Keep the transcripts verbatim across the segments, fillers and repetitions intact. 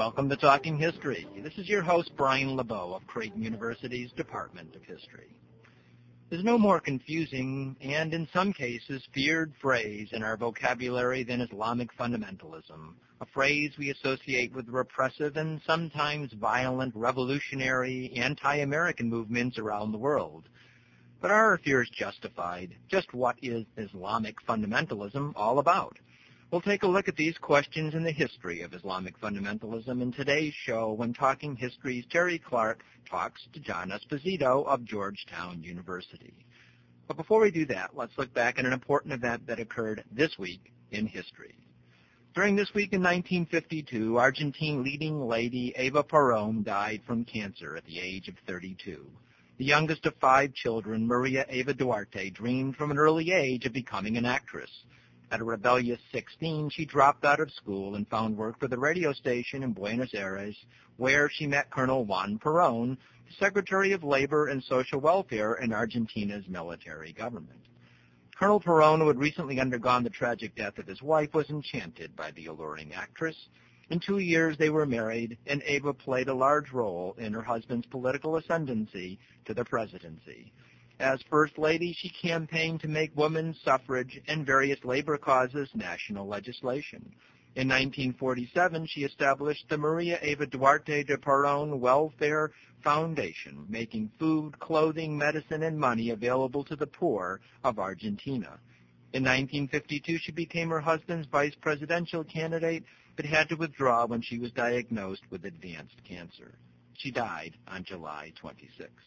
welcome to Talking History. This is your host, Brian LeBeau of Creighton University's Department of History. There's no more confusing and, in some cases, feared phrase in our vocabulary than Islamic fundamentalism, a phrase we associate with repressive and sometimes violent revolutionary anti-American movements around the world. But are our fears justified? Just what is Islamic fundamentalism all about? We'll take a look at these questions in the history of Islamic fundamentalism in today's show when Talking History's Terry Clark talks to John Esposito of Georgetown University. But before we do that, let's look back at an important event that occurred this week in history. During this week in nineteen fifty-two, Argentine leading lady Eva Perón died from cancer at the age of thirty-two. The youngest of five children, Maria Eva Duarte, dreamed from an early age of becoming an actress. At a rebellious sixteen, she dropped out of school and found work for the radio station in Buenos Aires, where she met Colonel Juan Perón, the Secretary of Labor and Social Welfare in Argentina's military government. Colonel Perón, who had recently undergone the tragic death of his wife, was enchanted by the alluring actress. In two years, they were married, and Eva played a large role in her husband's political ascendancy to the presidency. As First Lady, she campaigned to make women's suffrage and various labor causes national legislation. In nineteen forty-seven, she established the Maria Eva Duarte de Perón Welfare Foundation, making food, clothing, medicine, and money available to the poor of Argentina. In nineteen fifty-two, she became her husband's vice presidential candidate, but had to withdraw when she was diagnosed with advanced cancer. She died on July twenty-sixth.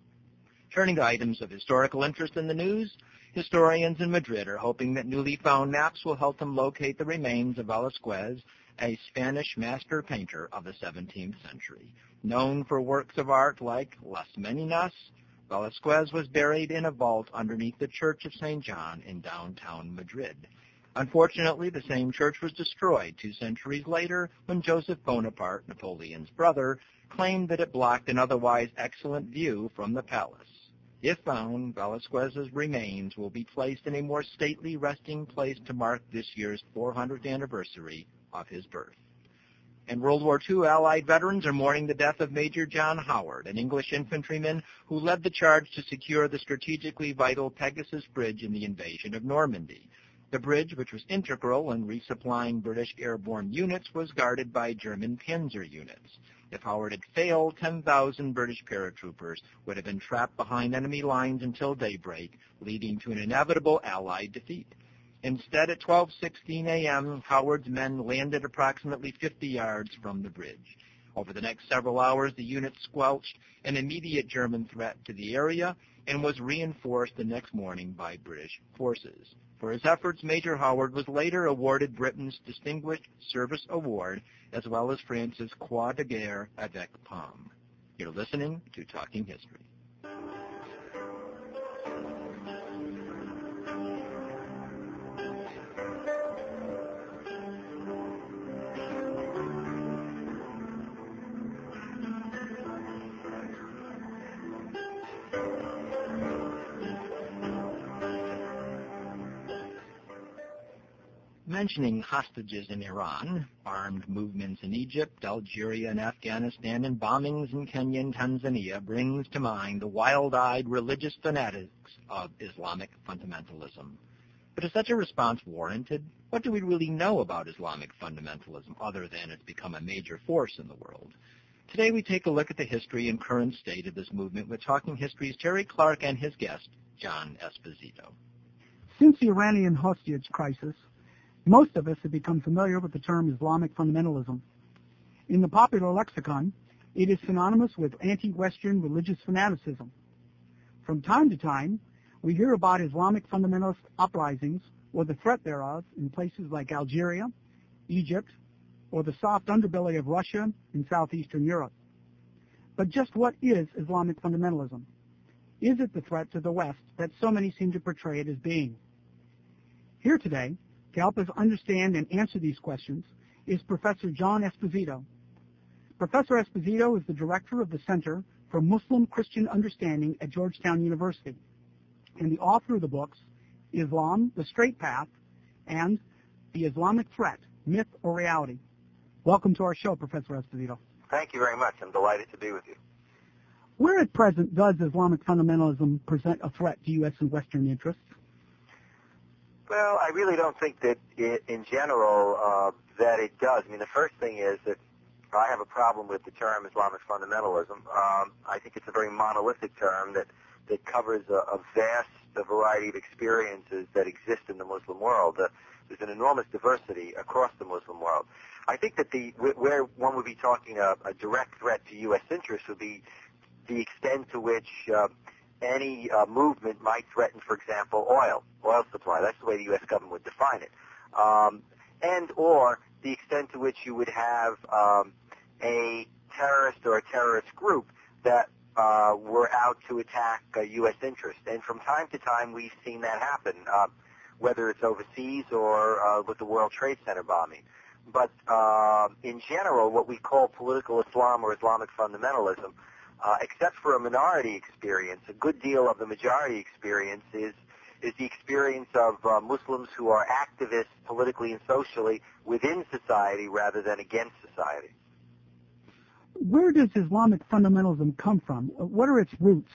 Turning to items of historical interest in the news, historians in Madrid are hoping that newly found maps will help them locate the remains of Velázquez, a Spanish master painter of the seventeenth century. Known for works of art like Las Meninas, Velázquez was buried in a vault underneath the Church of Saint John in downtown Madrid. Unfortunately, the same church was destroyed two centuries later when Joseph Bonaparte, Napoleon's brother, claimed that it blocked an otherwise excellent view from the palace. If found, Velázquez's remains will be placed in a more stately resting place to mark this year's four hundredth anniversary of his birth. In World War Two, Allied veterans are mourning the death of Major John Howard, an English infantryman who led the charge to secure the strategically vital Pegasus Bridge in the invasion of Normandy. The bridge, which was integral in resupplying British airborne units, was guarded by German Panzer units. If Howard had failed, ten thousand British paratroopers would have been trapped behind enemy lines until daybreak, leading to an inevitable Allied defeat. Instead, at twelve sixteen a.m., Howard's men landed approximately fifty yards from the bridge. Over the next several hours, the unit squelched an immediate German threat to the area and was reinforced the next morning by British forces. For his efforts, Major Howard was later awarded Britain's Distinguished Service Award, as well as France's Croix de Guerre avec Palme. You're listening to Talking History. Mentioning hostages in Iran, armed movements in Egypt, Algeria, and Afghanistan, and bombings in Kenya and Tanzania brings to mind the wild-eyed religious fanatics of Islamic fundamentalism. But is such a response warranted? What do we really know about Islamic fundamentalism other than it's become a major force in the world? Today we take a look at the history and current state of this movement with Talking History's Terry Clark and his guest, John Esposito. Since the Iranian hostage crisis, most of us have become familiar with the term Islamic fundamentalism. In the popular lexicon, it is synonymous with anti-Western religious fanaticism. From time to time, we hear about Islamic fundamentalist uprisings or the threat thereof in places like Algeria, Egypt, or the soft underbelly of Russia and southeastern Europe. But just what is Islamic fundamentalism? Is it the threat to the West that so many seem to portray it as being? Here today, to help us understand and answer these questions, is Professor John Esposito. Professor Esposito is the director of the Center for Muslim Christian Understanding at Georgetown University, and the author of the books Islam, The Straight Path, and The Islamic Threat, Myth or Reality. Welcome to our show, Professor Esposito. Thank you very much. I'm delighted to be with you. Where at present does Islamic fundamentalism present a threat to U S and Western interests? Well, I really don't think that it, in general uh, that it does. I mean, the first thing is that I have a problem with the term Islamic fundamentalism. Um, I think it's a very monolithic term that, that covers a, a vast a variety of experiences that exist in the Muslim world. Uh, there's an enormous diversity across the Muslim world. I think that the where one would be talking a, a direct threat to U S interests would be the extent to which uh, any uh, movement might threaten, for example, oil, oil supply. That's the way the U S government would define it. Um, and or the extent to which you would have um, a terrorist or a terrorist group that uh, were out to attack uh, U S interests. And from time to time, we've seen that happen, uh, whether it's overseas or uh, with the World Trade Center bombing. But uh, in general, what we call political Islam or Islamic fundamentalism, uh, except for a minority experience, a good deal of the majority experience is is the experience of uh, Muslims who are activists politically and socially within society rather than against society. Where does Islamic fundamentalism come from? What are its roots?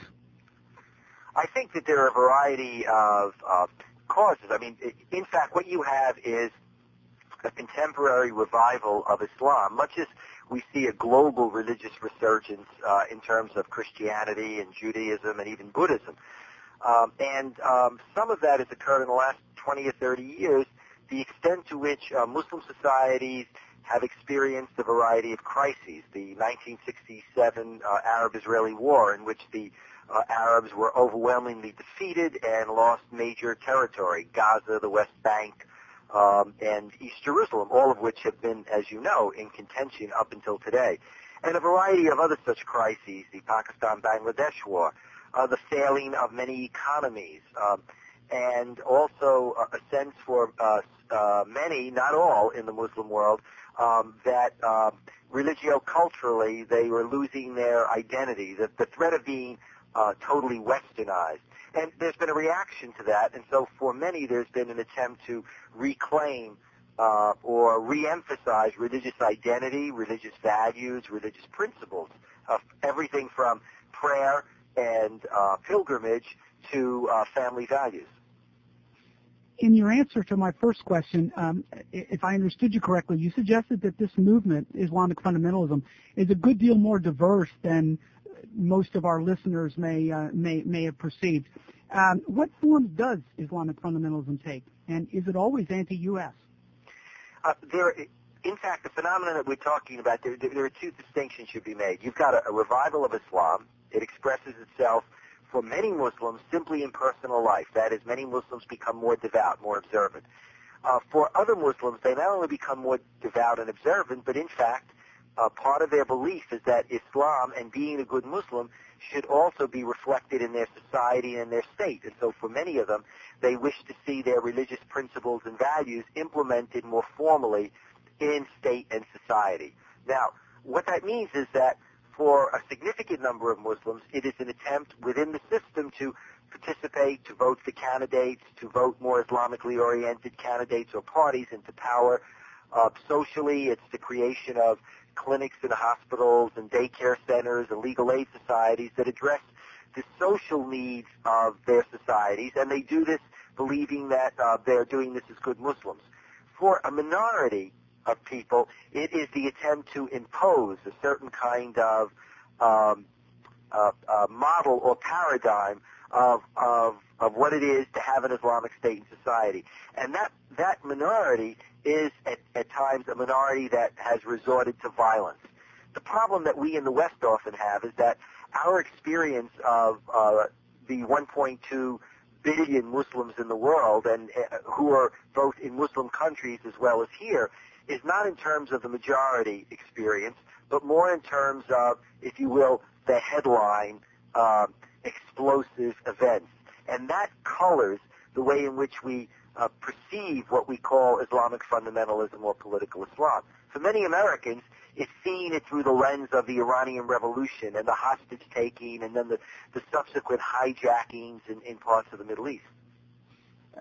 I think that there are a variety of uh, causes. I mean, in fact, what you have is a contemporary revival of Islam, much as we see a global religious resurgence uh, in terms of Christianity and Judaism and even Buddhism. Um, and um, some of that has occurred in the last twenty or thirty years, the extent to which uh, Muslim societies have experienced a variety of crises. The nineteen sixty-seven uh, Arab-Israeli War, in which the uh, Arabs were overwhelmingly defeated and lost major territory, Gaza, the West Bank, um, and East Jerusalem, all of which have been, as you know, in contention up until today. And a variety of other such crises, the Pakistan-Bangladesh War, uh, the failing of many economies, um, and also a sense for uh, uh, many, not all, in the Muslim world, um, that uh, religio-culturally they were losing their identity, the, the threat of being uh, totally westernized. And there's been a reaction to that, and so for many there's been an attempt to reclaim uh, or re-emphasize religious identity, religious values, religious principles, of everything from prayer and uh, pilgrimage to uh, family values. In your answer to my first question, um, if I understood you correctly, you suggested that this movement, Islamic fundamentalism, is a good deal more diverse than most of our listeners may uh, may may have perceived. Um, what forms does Islamic fundamentalism take, and is it always anti-U S? Uh, there, in fact, the phenomenon that we're talking about, there, there are two distinctions should be made. You've got a, a revival of Islam. It expresses itself for many Muslims simply in personal life. That is, many Muslims become more devout, more observant. Uh, for other Muslims, they not only become more devout and observant, but in fact, uh, part of their belief is that Islam and being a good Muslim should also be reflected in their society and their state. And so for many of them, they wish to see their religious principles and values implemented more formally in state and society. Now, what that means is that for a significant number of Muslims, it is an attempt within the system to participate, to vote for candidates, to vote more Islamically oriented candidates or parties into power. Uh, socially, it's the creation of clinics and hospitals and daycare centers and legal aid societies that address the social needs of their societies, and they do this believing that uh, they're doing this as good Muslims. For a minority of people, it is the attempt to impose a certain kind of um, uh, uh, model or paradigm of, of of what it is to have an Islamic state in society. And that, that minority is at, at times a minority that has resorted to violence. The problem that we in the West often have is that our experience of uh, the one point two billion Muslims in the world, and uh, who are both in Muslim countries as well as here, is not in terms of the majority experience, but more in terms of, if you will, the headline uh, explosive events. And that colors the way in which we uh, perceive what we call Islamic fundamentalism or political Islam. For many Americans, it's seeing it through the lens of the Iranian Revolution and the hostage-taking and then the, the subsequent hijackings in, in parts of the Middle East.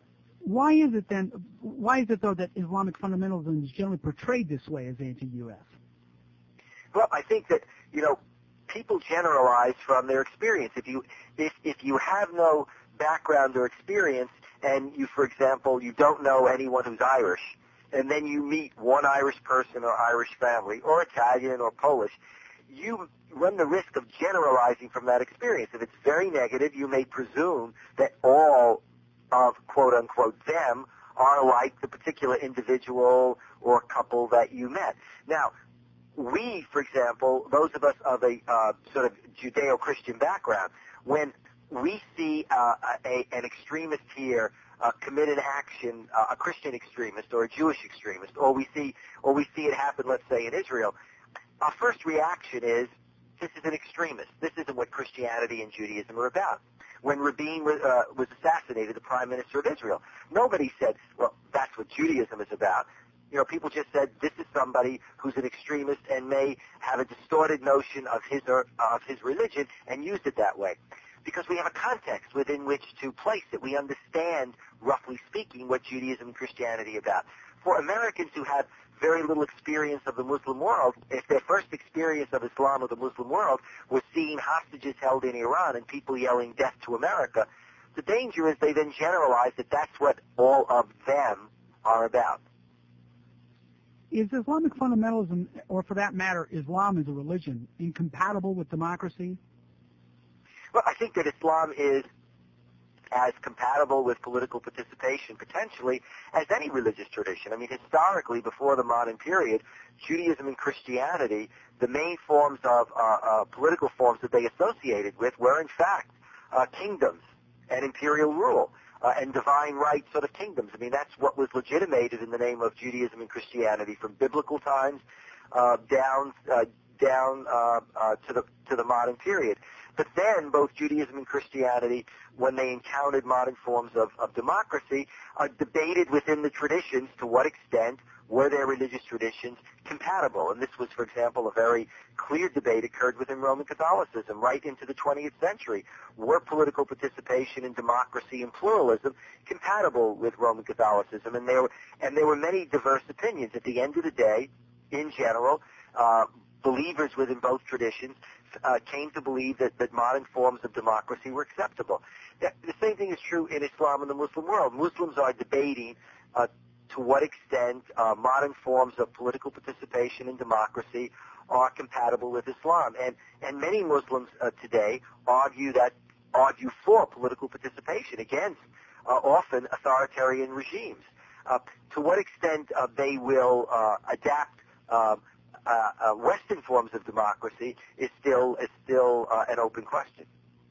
Why is it then, why is it though that Islamic fundamentalism is generally portrayed this way as anti-U S? Well, I think that, you know, people generalize from their experience. If you, if, if you have no background or experience and you, for example, you don't know anyone who's Irish, and then you meet one Irish person or Irish family or Italian or Polish, you run the risk of generalizing from that experience. If it's very negative, you may presume that all of quote-unquote them are like the particular individual or couple that you met. Now, we, for example, those of us of a uh, sort of Judeo-Christian background, when we see uh, a, an extremist here uh, commit an action, uh, a Christian extremist or a Jewish extremist, or we see, or we see it happen, let's say, in Israel, our first reaction is, this is an extremist. This isn't what Christianity and Judaism are about. When Rabin was, uh, was assassinated, the Prime Minister of Israel, nobody said, well, that's what Judaism is about. You know, people just said, this is somebody who's an extremist and may have a distorted notion of his or of his religion and used it that way. Because we have a context within which to place it. We understand, roughly speaking, what Judaism and Christianity are about. For Americans who have very little experience of the Muslim world, if their first experience of Islam or the Muslim world was seeing hostages held in Iran and people yelling death to America, the danger is they then generalize that that's what all of them are about. Is Islamic fundamentalism, or for that matter, Islam as a religion, incompatible with democracy? Well, I think that Islam is as compatible with political participation, potentially, as any religious tradition. I mean, historically, before the modern period, Judaism and Christianity, the main forms of uh, uh, political forms that they associated with were, in fact, uh, kingdoms and imperial rule. Uh, and divine right sort of kingdoms. I mean, that's what was legitimated in the name of Judaism and Christianity from biblical times uh, down uh, down uh, uh, to the to the modern period. But then both Judaism and Christianity, when they encountered modern forms of, of democracy, are debated within the traditions to what extent were their religious traditions compatible. And this was, for example, a very clear debate occurred within Roman Catholicism right into the twentieth century. Were political participation in democracy and pluralism compatible with Roman Catholicism? And there were, and there were many diverse opinions. At the end of the day, in general, uh, believers within both traditions uh, came to believe that, that modern forms of democracy were acceptable. The, the same thing is true in Islam and the Muslim world. Muslims are debating uh, to what extent uh, modern forms of political participation and democracy are compatible with Islam. And, and many Muslims uh, today argue that argue for political participation against uh, often authoritarian regimes. Uh, to what extent uh, they will uh, adapt uh, uh, uh, Western forms of democracy is still is still uh, an open question.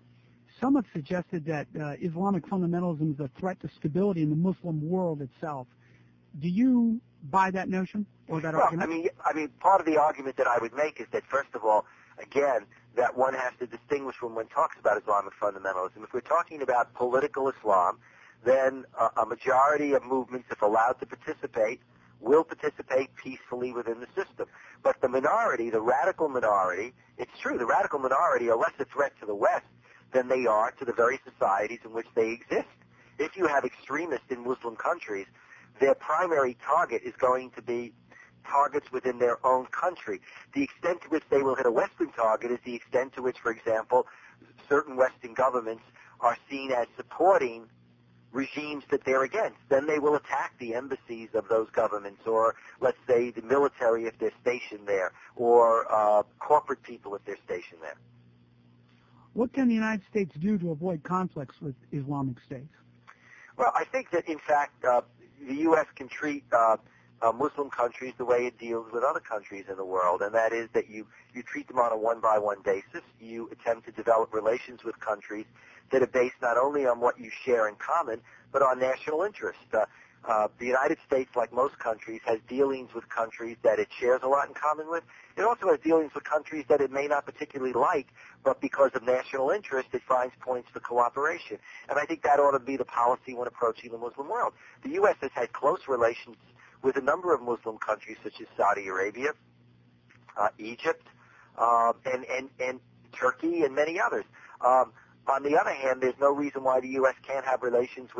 Some have suggested that uh, Islamic fundamentalism is a threat to stability in the Muslim world itself. Do you buy that notion or that well, argument? I mean, I mean, part of the argument that I would make is that, first of all, again, that one has to distinguish when one talks about Islamic fundamentalism. If we're talking about political Islam, then uh, a majority of movements, if allowed to participate, will participate peacefully within the system. But the minority, the radical minority, it's true, the radical minority are less a threat to the West than they are to the very societies in which they exist. If you have extremists in Muslim countries, their primary target is going to be targets within their own country. The extent to which they will hit a Western target is the extent to which, for example, certain Western governments are seen as supporting regimes that they're against. Then they will attack the embassies of those governments, or let's say the military if they're stationed there, or uh, corporate people if they're stationed there. What can the United States do to avoid conflicts with Islamic states? Well, I think that, in fact, uh, the U S can treat uh, uh, Muslim countries the way it deals with other countries in the world, and that is that you, you treat them on a one-by-one basis. You attempt to develop relations with countries that are based not only on what you share in common, but on national interest. Uh, uh, the United States, like most countries, has dealings with countries that it shares a lot in common with. It also has dealings with countries that it may not particularly like, but because of national interest, it finds points for cooperation. And I think that ought to be the policy when approaching the Muslim world. The U S has had close relations with a number of Muslim countries, such as Saudi Arabia, uh, Egypt, uh, and, and, and Turkey, and many others. Um, on the other hand, there's no reason why the U S can't have relations with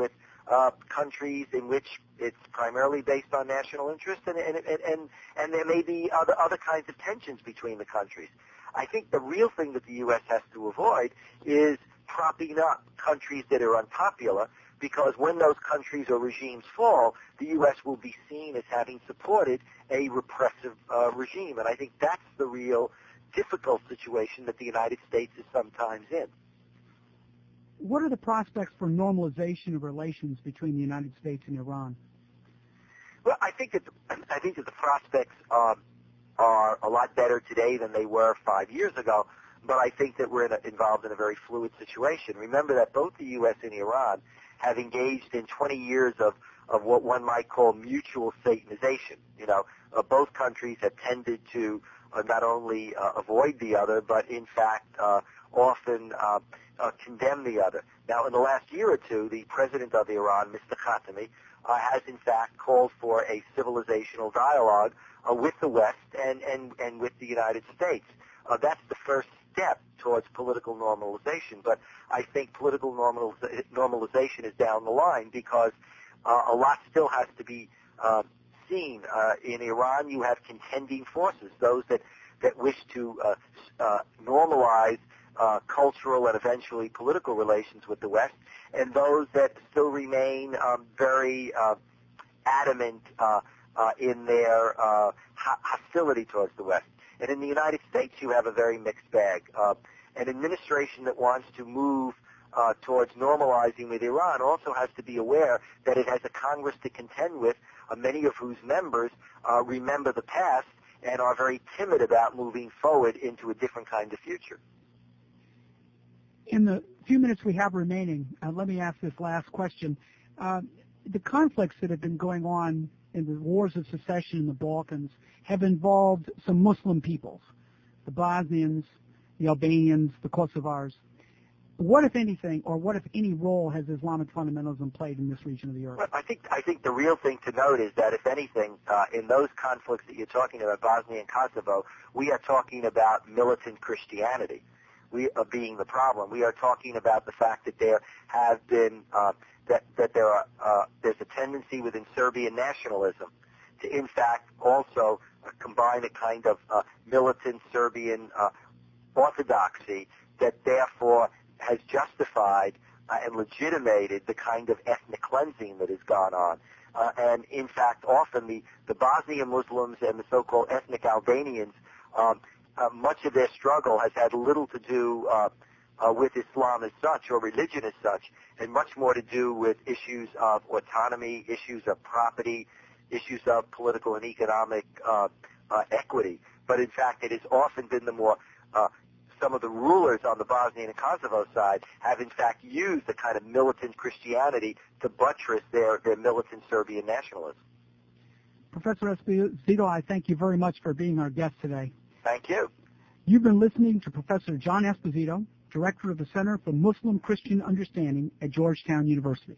uh, countries in which it's primarily based on national interest, and and and and, and there may be other other kinds of tensions between the countries. I think the real thing that the U S has to avoid is propping up countries that are unpopular, because when those countries or regimes fall, the U S will be seen as having supported a repressive uh, regime. And I think that's the real difficult situation that the United States is sometimes in. What are the prospects for normalization of relations between the United States and Iran? Well, I think that the, I think that the prospects um, are a lot better today than they were five years ago. But I think that we're in a, involved in a very fluid situation. Remember that both the U S and Iran have engaged in twenty years of, of what one might call mutual Satanization. You know, uh, both countries have tended to uh, not only uh, avoid the other, but in fact uh, often uh, uh, condemn the other. Now, in the last year or two, the president of Iran, Mister Khatami, uh, has in fact called for a civilizational dialogue uh, with the West and, and, and with the United States. Uh, that's the first step towards political normalization, but I think political normal, normalization is down the line, because uh, a lot still has to be uh, seen. Uh, in Iran, you have contending forces, those that, that wish to uh, uh, normalize uh, cultural and eventually political relations with the West, and those that still remain um, very uh, adamant uh, uh, in their uh, hostility towards the West. And in the United States, you have a very mixed bag. Uh, an administration that wants to move uh, towards normalizing with Iran also has to be aware that it has a Congress to contend with, uh, many of whose members uh, remember the past and are very timid about moving forward into a different kind of future. In the few minutes we have remaining, uh, let me ask this last question. Uh, the conflicts that have been going on in the wars of secession in the Balkans have involved some Muslim peoples, the Bosnians, the Albanians, the Kosovars. What, if anything, or what, if any, role has Islamic fundamentalism played in this region of the earth? Well, I think I think the real thing to note is that, if anything, uh, in those conflicts that you're talking about, Bosnia and Kosovo, we are talking about militant Christianity. We are being the problem. We are talking about the fact that there have been uh, that that there are uh, there's a tendency within Serbian nationalism to, in fact, also uh, combine a kind of uh, militant Serbian uh, orthodoxy that therefore has justified uh, and legitimated the kind of ethnic cleansing that has gone on. Uh, and in fact, often the, the Bosnian Muslims and the so-called ethnic Albanians, um, uh, much of their struggle has had little to do uh, uh, with Islam as such or religion as such, and much more to do with issues of autonomy, issues of property, issues of political and economic uh, uh, equity. But in fact, it has often been the more uh, some of the rulers on the Bosnian and Kosovo side have in fact used the kind of militant Christianity to buttress their, their militant Serbian nationalism. Professor Esposito, I thank you very much for being our guest today. Thank you. You've been listening to Professor John Esposito, Director of the Center for Muslim Christian Understanding at Georgetown University.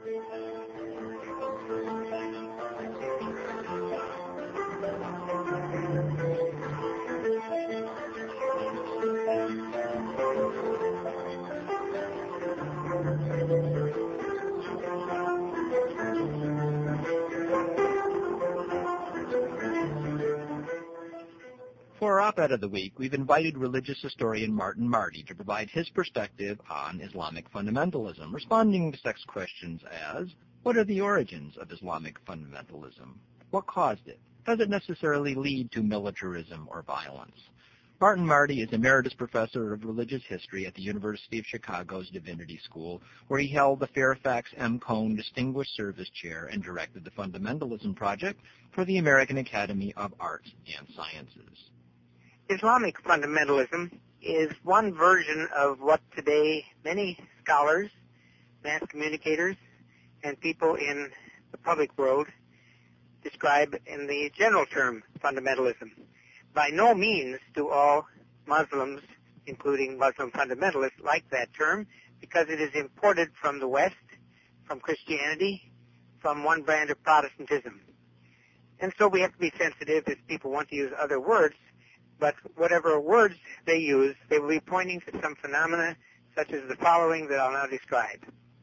For our op-ed of the week, we've invited religious historian Martin Marty to provide his perspective on Islamic fundamentalism, responding to such questions as, what are the origins of Islamic fundamentalism? What caused it? Does it necessarily lead to militarism or violence? Martin Marty is Emeritus Professor of Religious History at the University of Chicago's Divinity School, where he held the Fairfax M. Cone Distinguished Service Chair and directed the Fundamentalism Project for the American Academy of Arts and Sciences. Islamic fundamentalism is one version of what today many scholars, mass communicators, and people in the public world describe in the general term fundamentalism. By no means do all Muslims, including Muslim fundamentalists, like that term, because it is imported from the West, from Christianity, from one brand of Protestantism. And so we have to be sensitive if people want to use other words, but whatever words they use, they will be pointing to some phenomena such as the following that I'll now describe.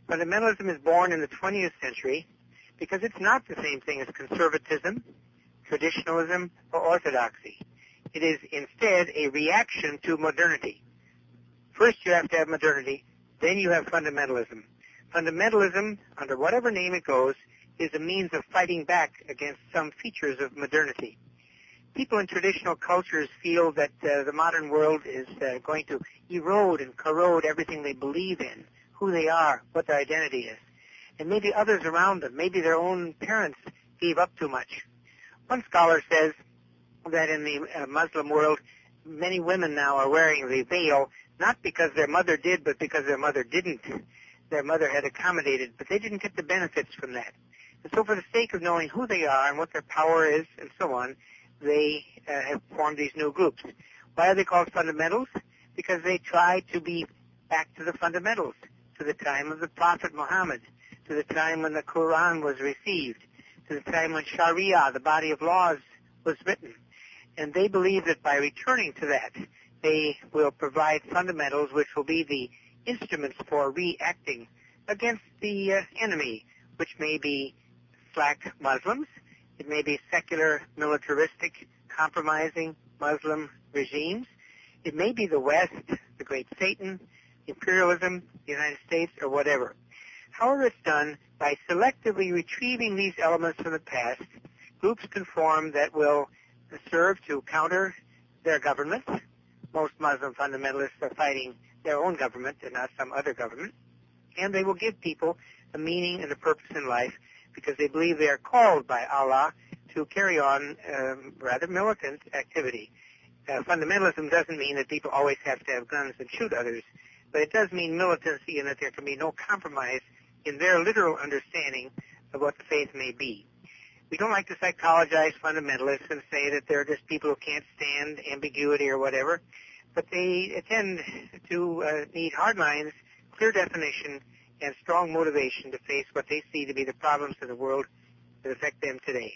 Fundamentalism is born in the twentieth century because it's not the same thing as conservatism, traditionalism, or orthodoxy. It is instead a reaction to modernity. First you have to have modernity, then you have fundamentalism. Fundamentalism, under whatever name it goes, is a means of fighting back against some features of modernity. People in traditional cultures feel that uh, the modern world is uh, going to erode and corrode everything they believe in, who they are, what their identity is. And maybe others around them, maybe their own parents gave up too much. One scholar says that in the uh, Muslim world, many women now are wearing the veil, not because their mother did, but because their mother didn't. Their mother had accommodated, but they didn't get the benefits from that. And so for the sake of knowing who they are and what their power is and so on, they uh, have formed these new groups. Why are they called fundamentals? Because they try to be back to the fundamentals, to the time of the Prophet Muhammad, to the time when the Quran was received, to the time when Sharia, the body of laws, was written. And they believe that by returning to that, they will provide fundamentals which will be the instruments for reacting against the uh, enemy, which may be slack Muslims, it may be secular, militaristic, compromising Muslim regimes, it may be the West, the great Satan, imperialism, the United States, or whatever. However, it's done by selectively retrieving these elements from the past. Groups can form that will serve to counter their governments. Most Muslim fundamentalists are fighting their own government and not some other government. And they will give people a meaning and a purpose in life because they believe they are called by Allah to carry on um, rather militant activity. Uh, fundamentalism doesn't mean that people always have to have guns and shoot others, but it does mean militancy and that there can be no compromise in their literal understanding of what the faith may be. We don't like to psychologize fundamentalists and say that they're just people who can't stand ambiguity or whatever, but they tend to uh, need hard lines, clear definition, and strong motivation to face what they see to be the problems of the world that affect them today.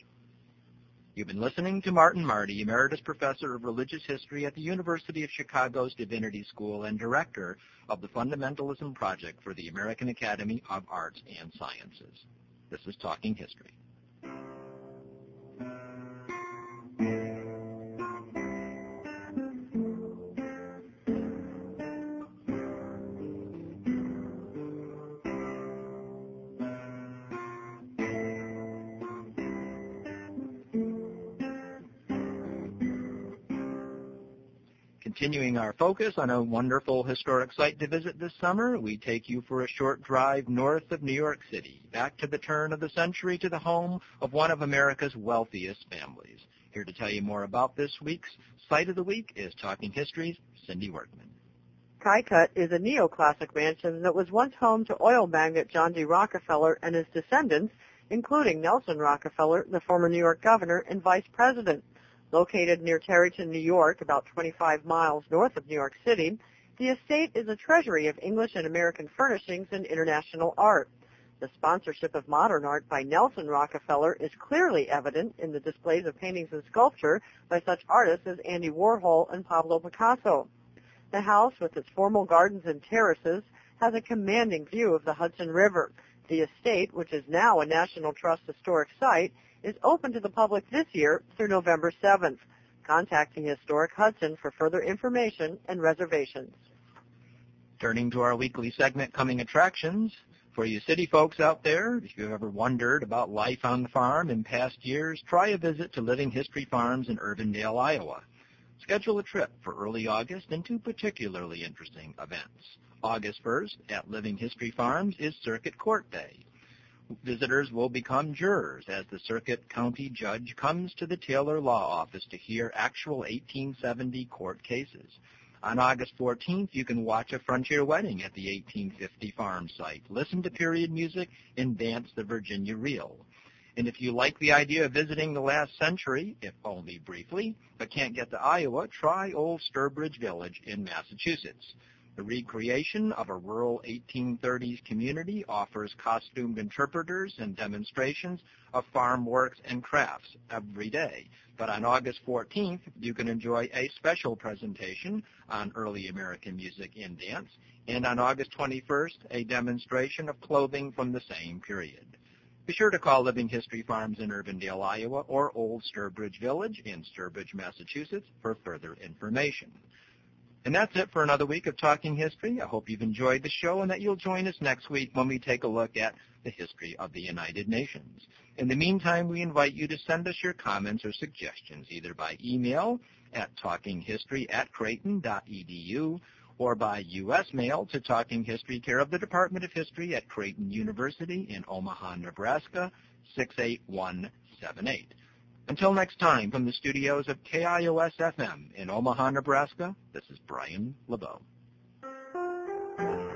You've been listening to Martin Marty, Emeritus Professor of Religious History at the University of Chicago's Divinity School and Director of the Fundamentalism Project for the American Academy of Arts and Sciences. This is Talking History. Continuing our focus on a wonderful historic site to visit this summer, we take you for a short drive north of New York City, back to the turn of the century to the home of one of America's wealthiest families. Here to tell you more about this week's Site of the Week is Talking History's Cindy Workman. Kykuit is a neoclassic mansion that was once home to oil magnate John D. Rockefeller and his descendants, including Nelson Rockefeller, the former New York governor and vice president. Located near Tarrytown, New York, about twenty-five miles north of New York City, the estate is a treasury of English and American furnishings and international art. The sponsorship of modern art by Nelson Rockefeller is clearly evident in the displays of paintings and sculpture by such artists as Andy Warhol and Pablo Picasso. The house, with its formal gardens and terraces, has a commanding view of the Hudson River. The estate, which is now a National Trust historic site, is open to the public this year through November seventh. Contacting Historic Hudson for further information and reservations. Turning to our weekly segment, Coming Attractions. For you city folks out there, if you've ever wondered about life on the farm in past years, try a visit to Living History Farms in Urbandale, Iowa. Schedule a trip for early August and two particularly interesting events. August first at Living History Farms is Circuit Court Day. Visitors will become jurors as the Circuit County Judge comes to the Taylor Law Office to hear actual eighteen seventy court cases. On August fourteenth, you can watch a frontier wedding at the eighteen fifty farm site, listen to period music, and dance the Virginia Reel. And if you like the idea of visiting the last century, if only briefly, but can't get to Iowa, try Old Sturbridge Village in Massachusetts. The recreation of a rural eighteen thirties community offers costumed interpreters and demonstrations of farm works and crafts every day. But on August fourteenth, you can enjoy a special presentation on early American music and dance, and on August twenty-first, a demonstration of clothing from the same period. Be sure to call Living History Farms in Urbandale, Iowa, or Old Sturbridge Village in Sturbridge, Massachusetts, for further information. And that's it for another week of Talking History. I hope you've enjoyed the show and that you'll join us next week when we take a look at the history of the United Nations. In the meantime, we invite you to send us your comments or suggestions either by email at talkinghistory at creighton dot e d u or by U S mail to Talking History, care of the Department of History at Creighton University in Omaha, Nebraska, six eight one seven eight. Until next time, from the studios of K I O S F M in Omaha, Nebraska, this is Brian LeBeau.